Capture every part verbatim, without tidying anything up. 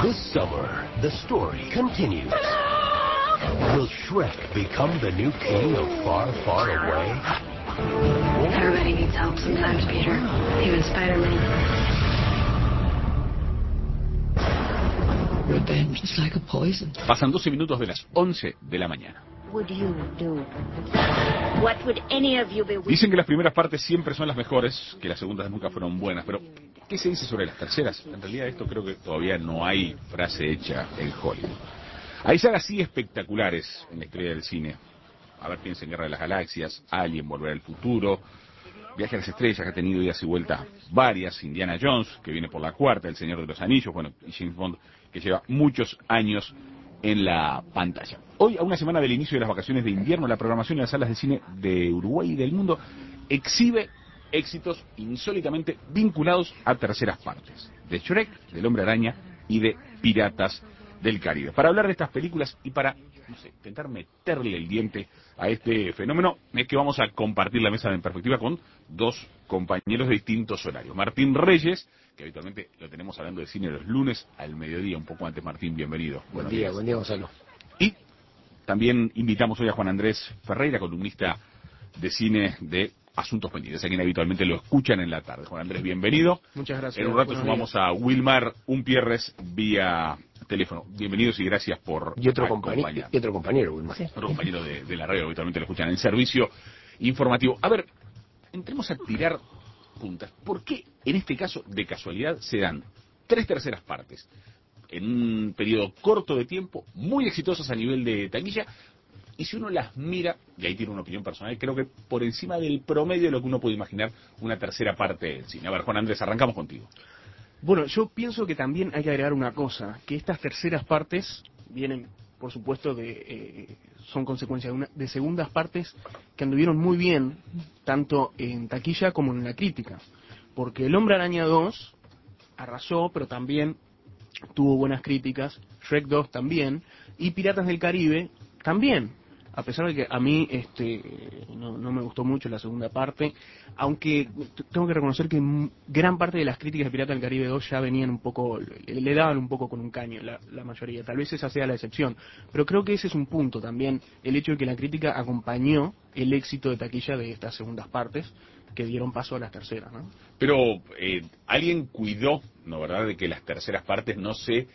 This summer, the story continues. Will Shrek become the new king of Far, Far Away? Everybody needs help sometimes, Peter. Even Spider-Man. Revenge is like a poison. Pasan doce minutos de las once de la mañana. Would you do? What would any of you be... Dicen que las primeras partes siempre son las mejores, que las segundas nunca fueron buenas, pero ¿qué se dice sobre las terceras? En realidad esto creo que todavía no hay frase hecha en Hollywood. Hay sagas así espectaculares en la historia del cine. A ver, piensen en Guerra de las Galaxias, Alien, Volver al Futuro, Viaje a las Estrellas, que ha tenido idas y vueltas varias, Indiana Jones, que viene por la cuarta, El Señor de los Anillos, bueno, y James Bond, que lleva muchos años en la pantalla. Hoy, a una semana del inicio de las vacaciones de invierno, la programación en las salas de cine de Uruguay y del mundo exhibe éxitos insólitamente vinculados a terceras partes, de Shrek, del Hombre Araña y de Piratas del Caribe. Para hablar de estas películas y para, no sé, intentar meterle el diente a este fenómeno, es que vamos a compartir la mesa de En Perspectiva con dos compañeros de distintos horarios. Martín Reyes, que habitualmente lo tenemos hablando de cine los lunes al mediodía, un poco antes. Martín, bienvenido. Buen día, buen día, Gonzalo. Y también invitamos hoy a Juan Andrés Ferreira, columnista de cine de Asuntos Pendientes, a quien habitualmente lo escuchan en la tarde. Juan Andrés, bienvenido. Muchas gracias. En un rato Buenos sumamos días. a Wilmar Unpierres vía teléfono. Bienvenidos y gracias por Y otro, acompañarnos. compañero, y otro compañero, Wilmar. Sí. Otro compañero de, de la radio, habitualmente lo escuchan en el servicio informativo. A ver, entremos a tirar puntas. ¿Por qué en este caso, de casualidad, se dan tres terceras partes en un periodo corto de tiempo, muy exitosas a nivel de taquilla? Y si uno las mira, y ahí tiene una opinión personal, creo que por encima del promedio de lo que uno puede imaginar una tercera parte del cine. A ver, Juan Andrés, arrancamos contigo. Bueno, yo pienso que también hay que agregar una cosa, que estas terceras partes vienen, por supuesto, de eh, son consecuencia de, una, de segundas partes que anduvieron muy bien, tanto en taquilla como en la crítica. Porque El Hombre Araña dos arrasó, pero también tuvo buenas críticas, Shrek dos también, y Piratas del Caribe también. A pesar de que a mí este no, no me gustó mucho la segunda parte, aunque tengo que reconocer que gran parte de las críticas de Pirata del Caribe dos ya venían un poco, le, le daban un poco con un caño la, la mayoría, tal vez esa sea la excepción, pero creo que ese es un punto también, el hecho de que la crítica acompañó el éxito de taquilla de estas segundas partes que dieron paso a las terceras, ¿no? Pero eh, alguien cuidó, ¿no, verdad?, de que las terceras partes no se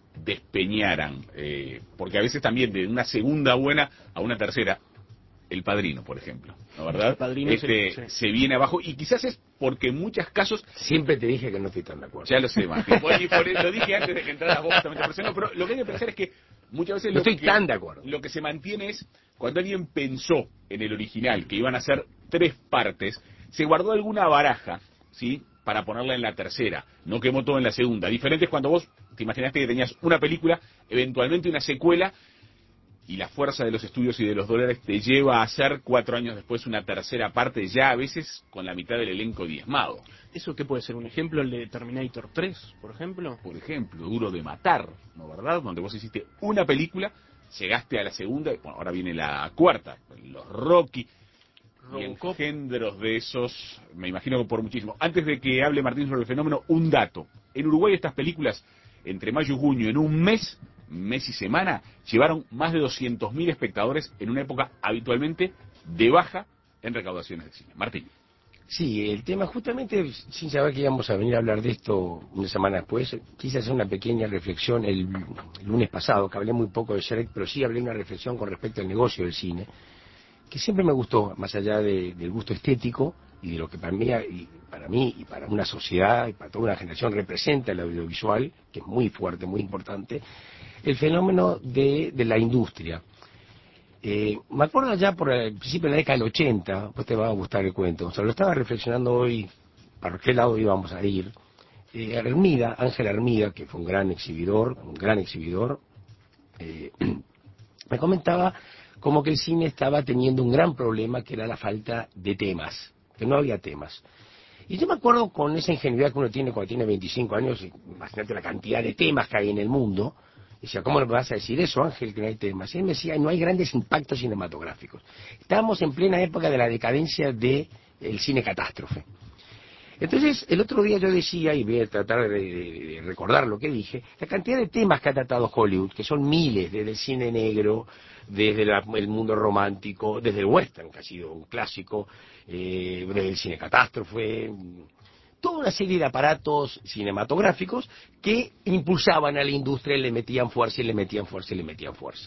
despeñaran, eh, porque a veces también de una segunda buena a una tercera, El Padrino, por ejemplo, ¿no, verdad? El Padrino este, se, sí. se viene abajo, y quizás es porque en muchos casos... Siempre te dije que no estoy tan de acuerdo. Ya lo sé, Martín, por, por, lo dije antes de que entraras vos justamente por eso, no, pero lo que hay que pensar es que muchas veces... No lo estoy que, tan de acuerdo. Lo que se mantiene es, cuando alguien pensó en el original que iban a ser tres partes, se guardó alguna baraja, ¿sí?, para ponerla en la tercera, no quemó todo en la segunda. Diferente es cuando vos te imaginaste que tenías una película, eventualmente una secuela, y la fuerza de los estudios y de los dólares te lleva a hacer cuatro años después una tercera parte, ya a veces con la mitad del elenco diezmado. ¿Eso qué puede ser? ¿Un ejemplo? ¿El de Terminator tres, por ejemplo? Por ejemplo, Duro de Matar, ¿no, verdad? Donde vos hiciste una película, llegaste a la segunda, bueno, ahora viene la cuarta, los Rocky... Y engendros de esos, me imagino que por muchísimo. Antes de que hable Martín sobre el fenómeno, un dato. En Uruguay estas películas, entre mayo y junio, en un mes, mes y semana, llevaron más de doscientos mil espectadores en una época habitualmente de baja en recaudaciones de cine. Martín. Sí, el tema justamente, sin saber que íbamos a venir a hablar de esto una semana después, quise hacer una pequeña reflexión el lunes pasado, que hablé muy poco de Shrek, pero sí hablé una reflexión con respecto al negocio del cine, que siempre me gustó, más allá de, del gusto estético y de lo que para mí, y para mí y para una sociedad y para toda una generación representa el audiovisual, que es muy fuerte, muy importante, el fenómeno de, de la industria. Eh, me acuerdo allá por el principio de la década del ochenta, pues te va a gustar el cuento, o sea, lo estaba reflexionando hoy, para qué lado íbamos a ir. Eh, Armida, Ángel Armida, que fue un gran exhibidor, un gran exhibidor, eh, me comentaba como que el cine estaba teniendo un gran problema, que era la falta de temas, que no había temas. Y yo me acuerdo con esa ingenuidad que uno tiene cuando tiene veinticinco años, imagínate la cantidad de temas que hay en el mundo, y decía, ¿cómo le vas a decir eso, Ángel, que no hay temas? Y él me decía, no hay grandes impactos cinematográficos. Estábamos en plena época de la decadencia del cine catástrofe. Entonces, el otro día yo decía, y voy a tratar de, de, de recordar lo que dije, la cantidad de temas que ha tratado Hollywood, que son miles, desde el cine negro, desde la, el mundo romántico, desde el western, que ha sido un clásico, eh, desde el cine catástrofe, toda una serie de aparatos cinematográficos que impulsaban a la industria y le metían fuerza y le metían fuerza y le metían fuerza.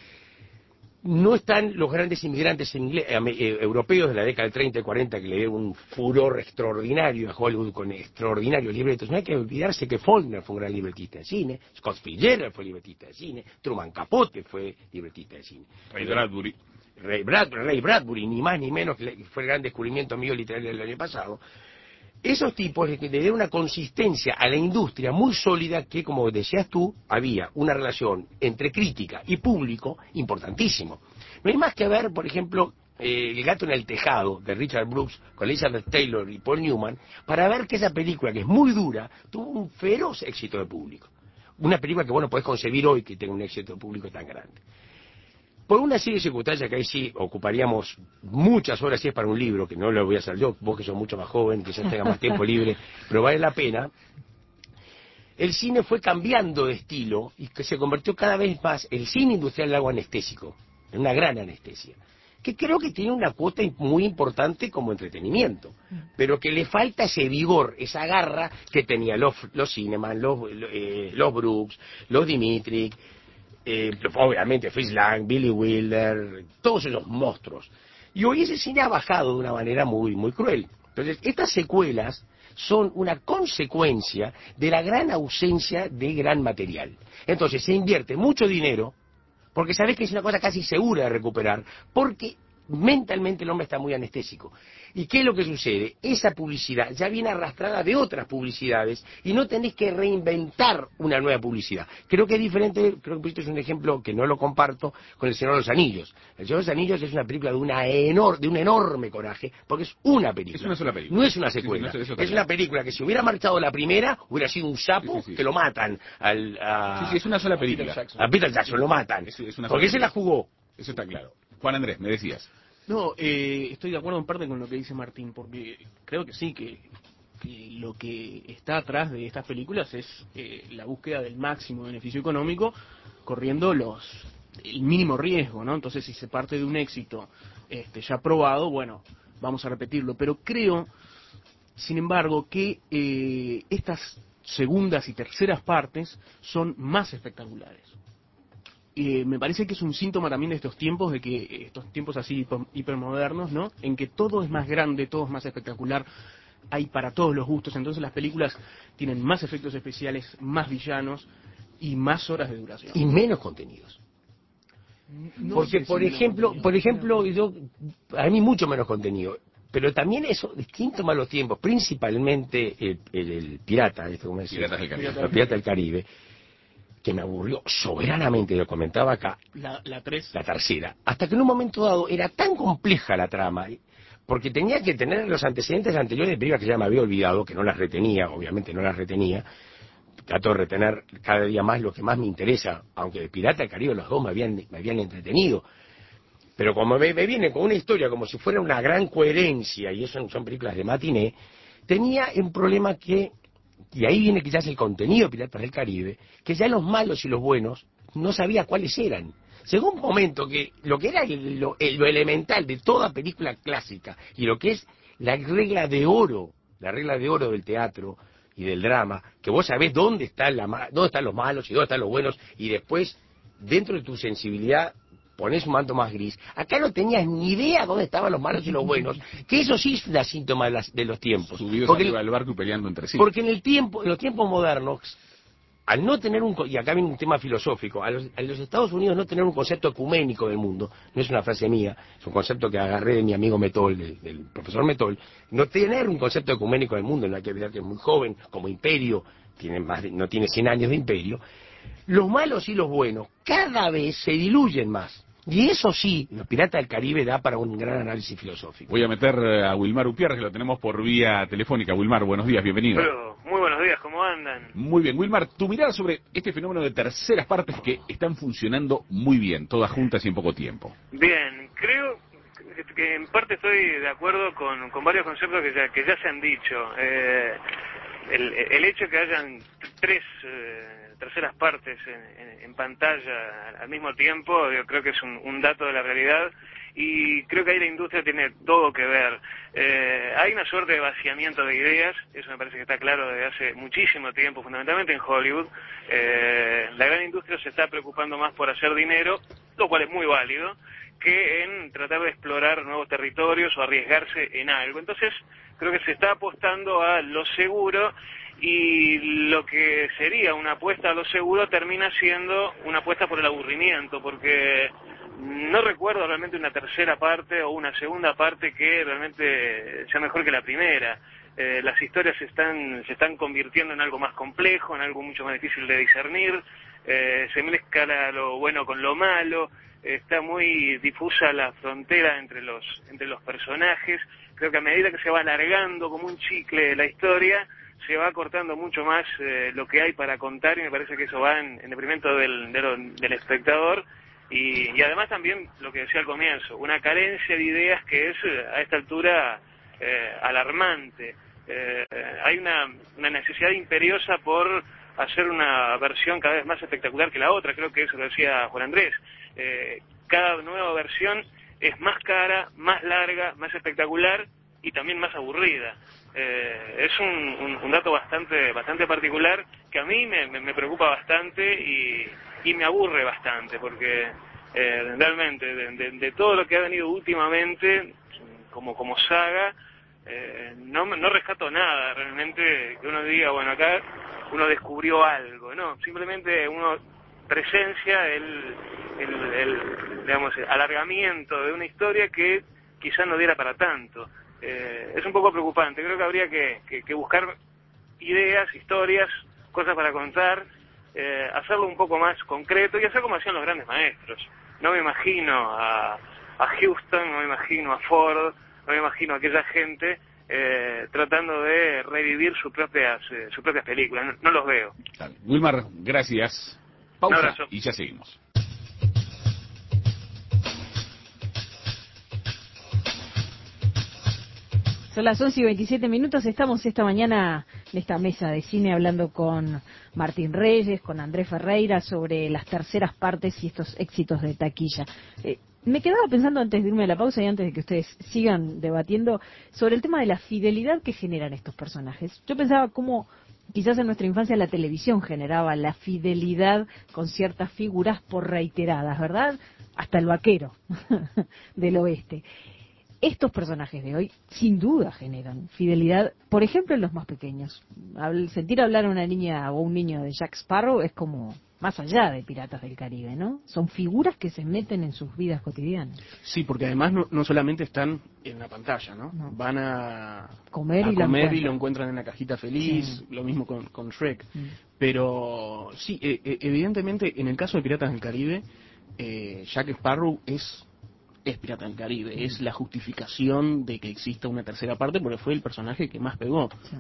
No están los grandes inmigrantes inglés, eh, europeos de la década del treinta y cuarenta que le dieron un furor extraordinario a Hollywood con extraordinarios libretos. No hay que olvidarse que Faulkner fue un gran libretista de cine, Scott Fitzgerald fue libretista de cine, Truman Capote fue libretista de cine. Ray Bradbury. Ray Bradbury, Ray Bradbury, ni más ni menos, que fue el gran descubrimiento mío literario del año pasado. Esos tipos le dieron una consistencia a la industria muy sólida que, como decías tú, había una relación entre crítica y público importantísimo. No hay más que ver, por ejemplo, eh, El gato en el tejado, de Richard Brooks, con Elizabeth Taylor y Paul Newman, para ver que esa película, que es muy dura, tuvo un feroz éxito de público. Una película que vos no podés concebir hoy que tenga un éxito de público tan grande. Por una serie de circunstancias que ahí sí ocuparíamos muchas horas, si es para un libro, que no lo voy a hacer yo, vos que sos mucho más joven, quizás tenga más tiempo libre, pero vale la pena, el cine fue cambiando de estilo y que se convirtió cada vez más, el cine industrial en algo anestésico, en una gran anestesia, que creo que tiene una cuota muy importante como entretenimiento, pero que le falta ese vigor, esa garra que tenían los, los Cineman, los, eh, los Brooks, los Dimitri, Eh, obviamente Fritz Lang, Billy Wilder, todos esos monstruos. Y hoy ese cine ha bajado de una manera muy, muy cruel. Entonces, estas secuelas son una consecuencia de la gran ausencia de gran material. Entonces, se invierte mucho dinero, porque sabes que es una cosa casi segura de recuperar, porque mentalmente el hombre está muy anestésico. ¿Y qué es lo que sucede? Esa publicidad ya viene arrastrada de otras publicidades y no tenés que reinventar una nueva publicidad. Creo que es diferente, creo que esto es un ejemplo que no lo comparto con El Señor de los Anillos. El Señor de los Anillos es una película de, una enor de un enorme coraje, porque es una película. Es una sola película. No es una secuela. Sí, sí, no, es, es una película que si hubiera marchado la primera, hubiera sido un sapo sí, sí, sí. que lo matan al... A, sí, sí, es una sola película. A Peter Jackson, a Peter Jackson lo matan. Es, es una porque se la jugó. Eso está claro. Juan Andrés, me decías. No, eh, estoy de acuerdo en parte con lo que dice Martín, porque creo que sí, que, que lo que está atrás de estas películas es eh, la búsqueda del máximo beneficio económico, corriendo los el mínimo riesgo, ¿no? Entonces, si se parte de un éxito este, ya probado, bueno, vamos a repetirlo. Pero creo, sin embargo, que eh, estas segundas y terceras partes son más espectaculares. Eh, me parece que es un síntoma también de estos tiempos, de que estos tiempos así hipermodernos, ¿no? En que todo es más grande, todo es más espectacular, hay para todos los gustos, entonces las películas tienen más efectos especiales, más villanos y más horas de duración. Y menos contenidos. No Porque, sé por si ejemplo, por ejemplo, yo, a mí mucho menos contenido, pero también eso, distinto a los tiempos, principalmente el, el, el pirata, esto como decía, Piratas del Caribe. el pirata del Caribe, que me aburrió soberanamente, lo comentaba acá, la, la, tres. la tercera, hasta que en un momento dado era tan compleja la trama, porque tenía que tener los antecedentes anteriores de películas que ya me había olvidado, que no las retenía, obviamente no las retenía, trato de retener cada día más lo que más me interesa, aunque de Pirata del Caribe los dos me habían, me habían entretenido, pero como me, me viene con una historia como si fuera una gran coherencia, y eso son películas de matiné, tenía un problema que... Y ahí viene quizás el contenido de Piratas del Caribe, que ya los malos y los buenos no sabía cuáles eran. Llegó un momento que lo que era el, lo, el, lo elemental de toda película clásica y lo que es la regla de oro, la regla de oro del teatro y del drama, que vos sabés dónde, está la, dónde están los malos y dónde están los buenos, y después, dentro de tu sensibilidad, ponés un manto más gris. Acá no tenías ni idea dónde estaban los malos y los buenos, que eso sí es una síntoma de, las, de los tiempos. Subidos porque arriba del barco y peleando entre sí. Porque en el tiempo, en los tiempos modernos, al no tener un, y acá viene un tema filosófico, a los, a los Estados Unidos no tener un concepto ecuménico del mundo, no es una frase mía, es un concepto que agarré de mi amigo Metol, del, del profesor Metol, no tener un concepto ecuménico del mundo, no hay que olvidar que es muy joven, como imperio, tiene más de, no tiene cien años de imperio, los malos y los buenos cada vez se diluyen más. Y eso sí, los Piratas del Caribe da para un gran análisis filosófico. Voy a meter a Wilmar Upierre, que lo tenemos por vía telefónica. Wilmar, buenos días, bienvenido. Pero, muy buenos días, ¿cómo andan? Muy bien, Wilmar, tu mirada sobre este fenómeno de terceras partes que están funcionando muy bien, todas juntas y en poco tiempo. Bien, creo, que, que en parte estoy de acuerdo con, con varios conceptos que ya, que ya se han dicho. Eh, el, el hecho de que hayan tres eh, terceras partes en, en, en pantalla al mismo tiempo, yo creo que es un, un dato de la realidad, y creo que ahí la industria tiene todo que ver. Eh, hay una suerte de vaciamiento de ideas, eso me parece que está claro desde hace muchísimo tiempo, fundamentalmente en Hollywood. Eh, la gran industria se está preocupando más por hacer dinero, lo cual es muy válido, que en tratar de explorar nuevos territorios o arriesgarse en algo. Entonces, creo que se está apostando a lo seguro, y lo que sería una apuesta a lo seguro termina siendo una apuesta por el aburrimiento, porque no recuerdo realmente una tercera parte o una segunda parte que realmente sea mejor que la primera. Eh, las historias se están, se están convirtiendo en algo más complejo, en algo mucho más difícil de discernir, eh, se mezcla lo bueno con lo malo, está muy difusa la frontera entre los, entre los personajes. Creo que a medida que se va alargando como un chicle la historia, se va cortando mucho más eh, lo que hay para contar, y me parece que eso va en, en detrimento del, del, del espectador, y, y además también lo que decía al comienzo, una carencia de ideas que es a esta altura eh, alarmante. Eh, hay una, una necesidad imperiosa por hacer una versión cada vez más espectacular que la otra, creo que eso lo decía Juan Andrés. Eh, cada nueva versión es más cara, más larga, más espectacular y también más aburrida. Eh, es un, un, un dato bastante bastante particular que a mí me, me, me preocupa bastante y, y me aburre bastante, porque eh, realmente de, de, de todo lo que ha venido últimamente como como saga, eh, no, no rescato nada realmente que uno diga, bueno, acá uno descubrió algo, no, simplemente uno presencia el, el, el digamos, el alargamiento de una historia que quizás no diera para tanto. Eh, es un poco preocupante. Creo que habría que, que, que buscar ideas, historias, cosas para contar, eh, hacerlo un poco más concreto y hacer como hacían los grandes maestros. No me imagino a, a Houston, no me imagino a Ford, no me imagino a aquella gente eh, tratando de revivir sus propias eh, sus propias películas. No, no los veo. Wilmar, gracias. Pausa y ya seguimos. Son las once y veintisiete minutos, estamos esta mañana en esta mesa de cine hablando con Martín Reyes, con Andrés Ferreira sobre las terceras partes y estos éxitos de taquilla. Eh, me quedaba pensando antes de irme a la pausa y antes de que ustedes sigan debatiendo sobre el tema de la fidelidad que generan estos personajes. Yo pensaba cómo quizás en nuestra infancia la televisión generaba la fidelidad con ciertas figuras por reiteradas, ¿verdad? Hasta el vaquero del oeste. Estos personajes de hoy, sin duda, generan fidelidad, por ejemplo, en los más pequeños. Al sentir hablar a una niña o un niño de Jack Sparrow es como más allá de Piratas del Caribe, ¿no? Son figuras que se meten en sus vidas cotidianas. Sí, porque además no, no solamente están en la pantalla, ¿no? no. Van a comer, a y, comer lo y lo encuentran en la cajita feliz, sí. Lo mismo con, con Shrek. Mm. Pero sí, eh, evidentemente, en el caso de Piratas del Caribe, eh, Jack Sparrow es... es Pirata del Caribe, mm. es la justificación de que exista una tercera parte porque fue el personaje que más pegó. Sí.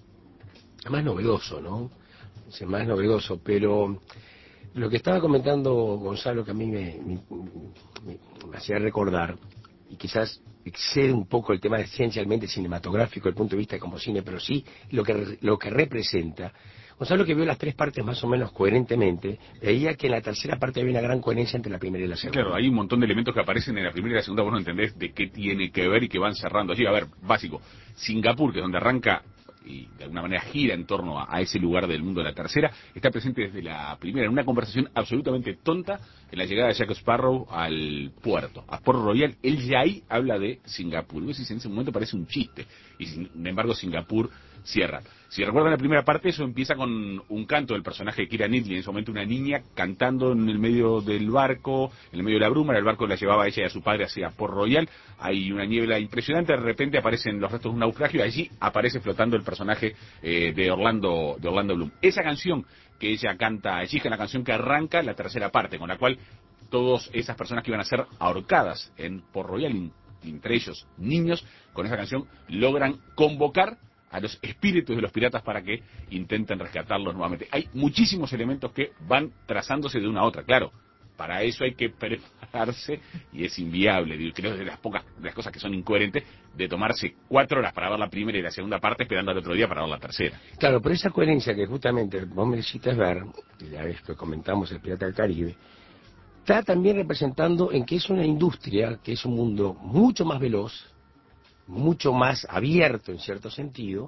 Más novedoso, ¿no? Es el más novedoso, pero lo que estaba comentando Gonzalo, que a mí me, me, me, me hacía recordar, y quizás excede un poco el tema esencialmente cinematográfico, el punto de vista como cine, pero sí lo que, lo que representa. Gonzalo, que vio las tres partes más o menos coherentemente, veía que en la tercera parte había una gran coherencia entre la primera y la segunda. Claro, hay un montón de elementos que aparecen en la primera y la segunda, vos no entendés de qué tiene que ver y que van cerrando allí. A ver, básico, Singapur, que es donde arranca y de alguna manera gira en torno a, a ese lugar del mundo de la tercera, está presente desde la primera, en una conversación absolutamente tonta, en la llegada de Jack Sparrow al puerto, a Port Royal. Él ya ahí habla de Singapur. Vos decís, en ese momento parece un chiste, y sin embargo Singapur cierra. Si recuerdan la primera parte, eso empieza con un canto del personaje de Keira Knightley, en ese momento una niña cantando en el medio del barco, en el medio de la bruma. El barco la llevaba a ella y a su padre hacia Port Royal. Hay una niebla impresionante, de repente aparecen los restos de un naufragio y allí aparece flotando el personaje eh, de Orlando de Orlando Bloom. Esa canción que ella canta allí es la canción que arranca la tercera parte, con la cual todas esas personas que iban a ser ahorcadas en Port Royal, entre ellos niños, con esa canción logran convocar a los espíritus de los piratas para que intenten rescatarlos nuevamente. Hay muchísimos elementos que van trazándose de una a otra, claro. para eso hay que prepararse y es inviable. Digo, creo que es de las pocas de las cosas que son incoherentes de tomarse cuatro horas para ver la primera y la segunda parte esperando al otro día para ver la tercera. Claro, pero esa coherencia que justamente vos me necesitas ver, la vez que comentamos el Pirata del Caribe, está también representando en que es una industria, que es un mundo mucho más veloz, mucho más abierto en cierto sentido,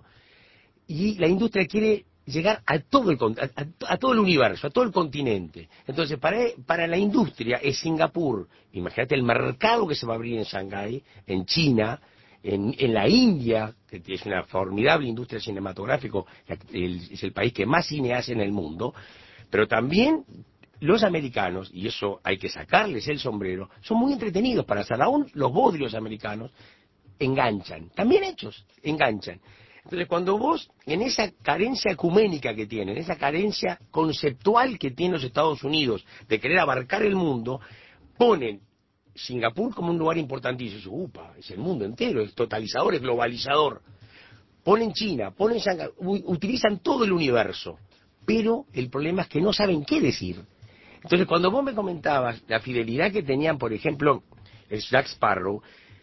y la industria quiere llegar a todo el a, a, a todo el universo, a todo el continente. Entonces, para, para la industria es Singapur. Imagínate el mercado que se va a abrir en Shanghái, en China, en, en la India, que es una formidable industria cinematográfica, el, es el país que más cine hace en el mundo, pero también los americanos, y eso hay que sacarles el sombrero, son muy entretenidos para hacer. Aún los bodrios americanos enganchan, también hechos, enganchan. Entonces, cuando vos, en esa carencia ecuménica que tienen, esa carencia conceptual que tienen los Estados Unidos de querer abarcar el mundo, ponen Singapur como un lugar importantísimo. Y dicen, upa, es el mundo entero, es totalizador, es globalizador. Ponen China, ponen Shanghái, utilizan todo el universo. Pero el problema es que no saben qué decir. Entonces, cuando vos me comentabas la fidelidad que tenían, por ejemplo, el Jack Sparrow,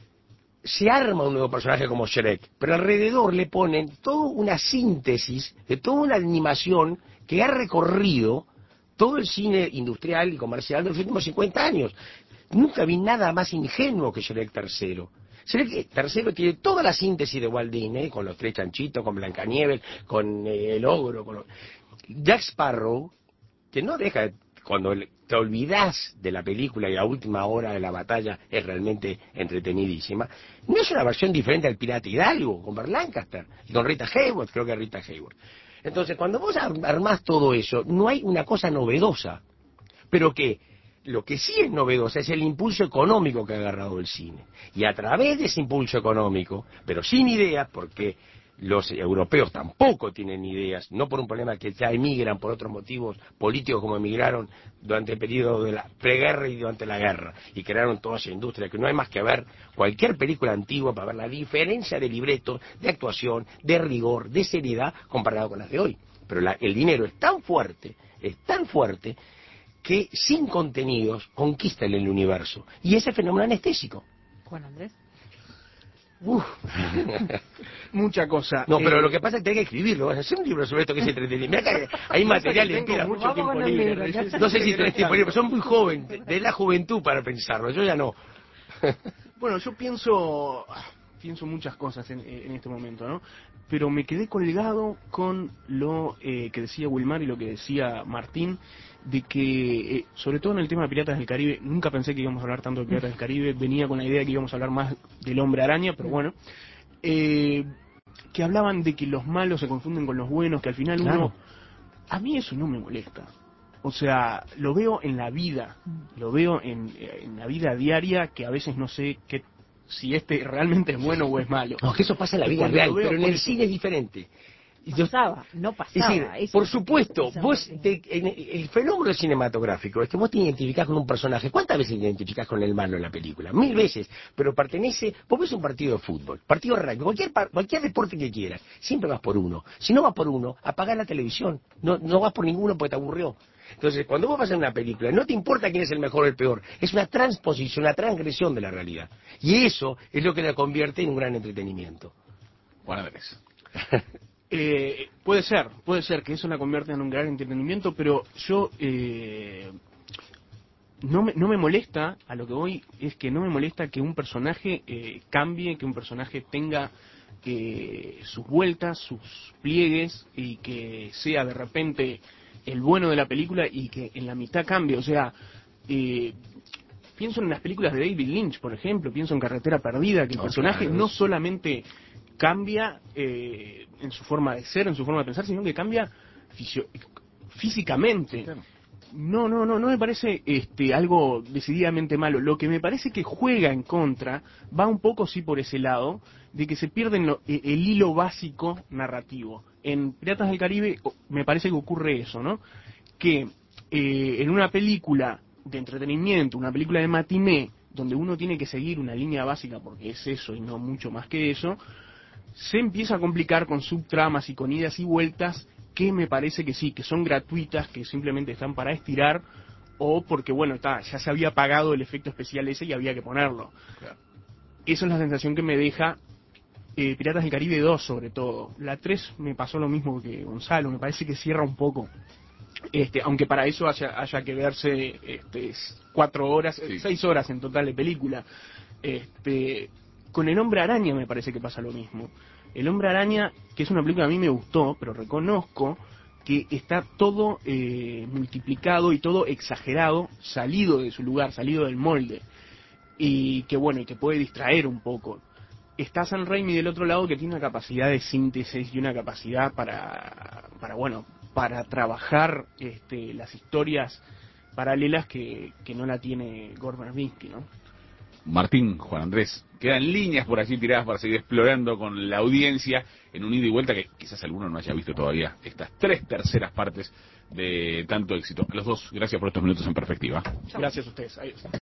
se arma un nuevo personaje como Shrek, pero alrededor le ponen toda una síntesis de toda una animación que ha recorrido todo el cine industrial y comercial de los últimos cincuenta años. Nunca vi nada más ingenuo que Shrek tercero. Shrek tercero tiene toda la síntesis de Walt Disney, con los tres chanchitos, con Blancanieves, con eh, el ogro, con los... Jack Sparrow, que no deja de... Cuando te olvidás de la película y la última hora de la batalla es realmente entretenidísima, no es una versión diferente al Pirata Hidalgo, con Burt Lancaster y con Rita Hayworth, creo que Rita Hayworth. Entonces, cuando vos armás todo eso, no hay una cosa novedosa, pero que lo que sí es novedosa es el impulso económico que ha agarrado el cine. Y a través de ese impulso económico, pero sin ideas, porque los europeos tampoco tienen ideas, no por un problema que ya emigran por otros motivos políticos como emigraron durante el periodo de la preguerra y durante la guerra, y crearon toda esa industria, que no hay más que ver cualquier película antigua para ver la diferencia de libreto, de actuación, de rigor, de seriedad, comparado con las de hoy. Pero la, el dinero es tan fuerte, es tan fuerte, que sin contenidos conquistan el universo. Y ese fenómeno anestésico. Juan Andrés. Uf. Mucha cosa. No, pero eh, lo que pasa es que hay que escribirlo. Vas a hacer un libro sobre esto que es entretenimiento. Mira que hay material en tira. Mucho tiempo libre. No sé si tenés tiempo libre, pero son muy jóvenes, de la juventud para pensarlo. Yo ya no. Bueno, yo pienso pienso muchas cosas en, en este momento, ¿no? Pero me quedé colgado con lo eh, que decía Wilmar y lo que decía Martín, de que, eh, sobre todo en el tema de Piratas del Caribe, nunca pensé que íbamos a hablar tanto de Piratas del Caribe, venía con la idea de que íbamos a hablar más del Hombre Araña, pero bueno, eh, que hablaban de que los malos se confunden con los buenos, que al final Claro. uno... A mí eso no me molesta. O sea, lo veo en la vida, lo veo en, en la vida diaria, que a veces no sé qué, si este realmente es bueno o es malo. No, que eso pasa en la Y vida cuando real, lo veo pero en por el eso- cine es diferente. Y yo- Pasaba, no pasaba. Es decir, eso por es lo que supuesto, precisa vos Martín. te- en el fenómeno cinematográfico es que vos te identificás con un personaje. ¿Cuántas veces te identificás con el malo en la película? Mil veces. Pero pertenece, vos ves un partido de fútbol, partido de rugby, cualquier, par- cualquier deporte que quieras, siempre vas por uno. Si no vas por uno, apagás la televisión. No, no vas por ninguno porque te aburrió. Entonces, cuando vos vas a una película, no te importa quién es el mejor o el peor. Es una transposición, una transgresión de la realidad. Y eso es lo que la convierte en un gran entretenimiento. Juan Andrés. Eh, puede ser, puede ser que eso la convierta en un gran entretenimiento, pero yo eh, no, me, no me molesta, a lo que voy es que no me molesta que un personaje eh, cambie, que un personaje tenga eh, sus vueltas, sus pliegues, y que sea de repente el bueno de la película y que en la mitad cambie. O sea, eh, pienso en las películas de David Lynch, por ejemplo, pienso en Carretera Perdida, que el No, personaje claro. no solamente cambia eh, en su forma de ser, en su forma de pensar, sino que cambia fisio- físicamente. Claro. No, no, no, no me parece este algo decididamente malo. Lo que me parece que juega en contra va un poco sí por ese lado, de que se pierde lo- e- el hilo básico narrativo. En Piratas del Caribe o- me parece que ocurre eso, ¿no? Que eh, en una película de entretenimiento, una película de matiné, donde uno tiene que seguir una línea básica porque es eso y no mucho más que eso, se empieza a complicar con subtramas y con idas y vueltas que me parece que sí, que son gratuitas, que simplemente están para estirar o porque, bueno, está, ya se había pagado el efecto especial ese y había que ponerlo. Claro. Eso es la sensación que me deja eh, Piratas del Caribe dos, sobre todo. La tres me pasó lo mismo que Gonzalo, me parece que cierra un poco. Este, aunque para eso haya, haya que verse este, cuatro horas, Sí. seis horas en total de película. Este, con El Hombre Araña me parece que pasa lo mismo. El Hombre Araña, que es una película que a mí me gustó, pero reconozco que está todo eh, multiplicado y todo exagerado, salido de su lugar, salido del molde. Y que bueno, y que puede distraer un poco. Está Sam Raimi del otro lado, que tiene una capacidad de síntesis y una capacidad para, para bueno, para trabajar este, las historias paralelas que, que no la tiene Gore Verbinski, ¿no? Martín, Juan Andrés, quedan líneas por allí tiradas para seguir explorando con la audiencia en un ida y vuelta que quizás alguno no haya visto todavía estas tres terceras partes de tanto éxito. A los dos, gracias por estos minutos en perspectiva. Gracias a ustedes. Adiós.